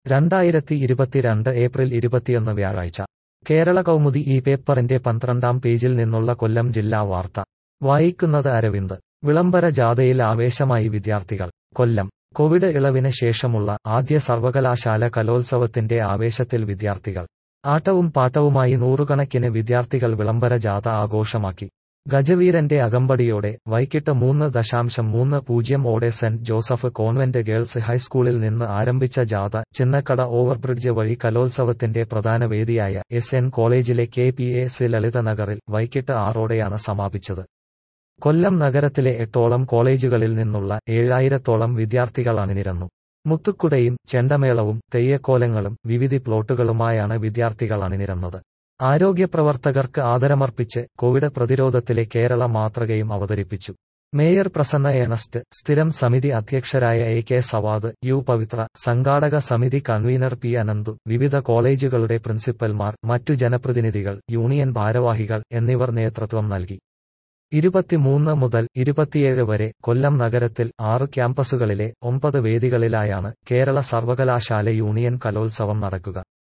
2022 April 21 വ്യാഴാഴ്ച കേരള കൗമുദി ഈ പേപ്പറിന്റെ 12-ാം പേജിൽ നിന്നുള്ള കൊല്ലം ജില്ലാ വാർത്ത വായിക്കുന്നത് അരവിന്ദ്. വിളംബര ജാഥയിൽ ആവേശമായി വിദ്യാർത്ഥികൾ. കൊല്ലം. കോവിഡ് ഇളവിന് ശേഷമുള്ള ആദ്യ സർവകലാശാല കലോത്സവത്തിന്റെ ആവേശത്തിൽ വിദ്യാർത്ഥികൾ. ആട്ടവും പാട്ടവുമായി നൂറുകണക്കിന് വിദ്യാർത്ഥികൾ വിളംബര ജാഥ ആഘോഷമാക്കി. ഗജവീരന്റെ അകമ്പടിയോടെ വൈകിട്ട് 3:30 ഓടെ സെന്റ് ജോസഫ് കോൺവെന്റ് ഗേൾസ് ഹൈസ്കൂളിൽ നിന്ന് ആരംഭിച്ച ജാഥ ചിന്നക്കട ഓവർബ്രിഡ്ജ് വഴി കലോത്സവത്തിന്റെ പ്രധാന വേദിയായ SN കോളേജിലെ KPAC ലളിത നഗറിൽ വൈകിട്ട് 6-ഓടെയാണ് സമാപിച്ചത്. കൊല്ലം നഗരത്തിലെ 8ഓളം കോളേജുകളിൽ നിന്നുള്ള 7000-ഓളം വിദ്യാർത്ഥികൾ അണിനിരന്നു. മുത്തുക്കുടയും ചെണ്ടമേളവും തെയ്യക്കോലങ്ങളും വിവിധ പ്ലോട്ടുകളുമായാണ് വിദ്യാർത്ഥികൾ അണിനിരന്നത്. ആരോഗ്യപ്രവർത്തകർക്ക് ആദരമർപ്പിച്ച് കോവിഡ് പ്രതിരോധത്തിലെ കേരള മാതൃകയും അവതരിപ്പിച്ചു. മേയർ പ്രസന്ന ഏണസ്റ്റ്, സ്ഥിരം സമിതി അധ്യക്ഷരായ AK സവാദ്, U പവിത്ര, സംഘാടക സമിതി കൺവീനർ P അനന്തു, വിവിധ കോളേജുകളുടെ പ്രിൻസിപ്പൽമാർ, മറ്റു ജനപ്രതിനിധികൾ, യൂണിയൻ ഭാരവാഹികൾ എന്നിവർ നേതൃത്വം നൽകി. 23 മുതൽ 27 വരെ കൊല്ലം നഗരത്തിൽ 6 ക്യാമ്പസുകളിലെ 9 വേദികളിലായാണ് കേരള സർവകലാശാല യൂണിയൻ കലോത്സവം നടക്കുക.